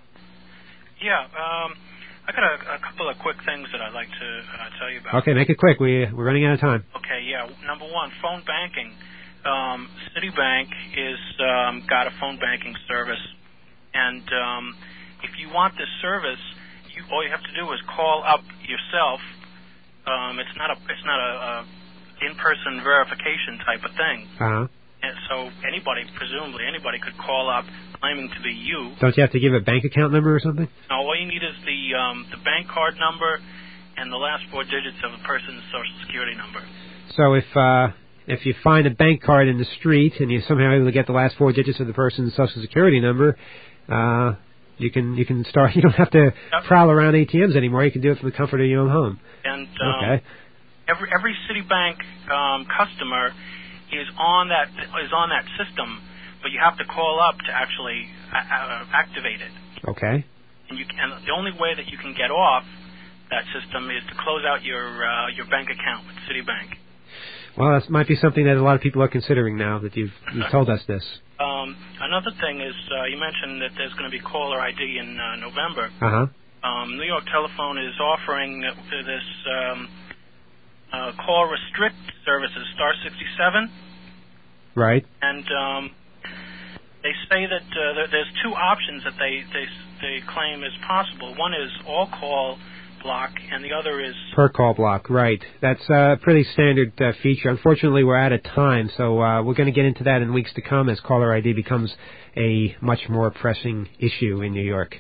Yeah, um, I got a, a couple of quick things that I'd like to uh, tell you about. Okay, make it quick. We, we're running out of time. Okay, yeah. Number one, phone banking. Um, Citibank is um, got a phone banking service, and um, if you want this service, you, all you have to do is call up yourself. Um, it's not a it's not a, a in-person verification type of thing. Uh-huh. And so anybody, presumably anybody, could call up claiming to be you. Don't you have to give a bank account number or something? No, all you need is the um, the bank card number and the last four digits of a person's social security number. So if uh, if you find a bank card in the street and you somehow able to get the last four digits of the person's social security number, uh, you can you can start. You don't have to yep. prowl around A T Ms anymore. You can do it from the comfort of your own home. And um, okay. every every Citibank um, customer is on that is on that system, but you have to call up to actually uh, activate it. Okay. And you can, and the only way that you can get off that system is to close out your uh, your bank account with Citibank. Well, that might be something that a lot of people are considering now that you've you've told us this. Um, another thing is uh, you mentioned that there's going to be caller I D in uh, November. Uh huh. Um, New York Telephone is offering this. Um, Uh, call restrict services, star sixty-seven. Right. And um, they say that uh, there, there's two options that they, they they claim is possible. One is all call block, and the other is per call block. Right. That's a pretty standard uh, feature. Unfortunately, we're out of time, so uh, we're going to get into that in weeks to come as caller I D becomes a much more pressing issue in New York.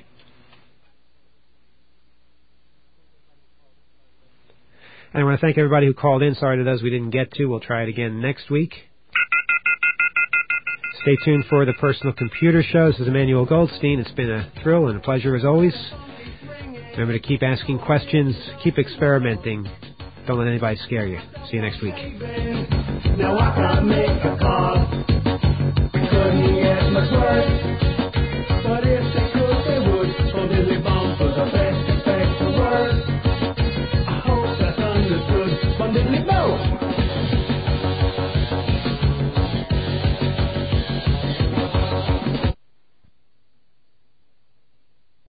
And I want to thank everybody who called in. Sorry to those we didn't get to. We'll try it again next week. Stay tuned for the Personal Computer Show. This is Emmanuel Goldstein. It's been a thrill and a pleasure as always. Remember to keep asking questions. Keep experimenting. Don't let anybody scare you. See you next week. Now I can't make a call. Couldn't get much worse. But if they could, they would. So Billy Bounce was the best effect the worst. Understood, but didn't know.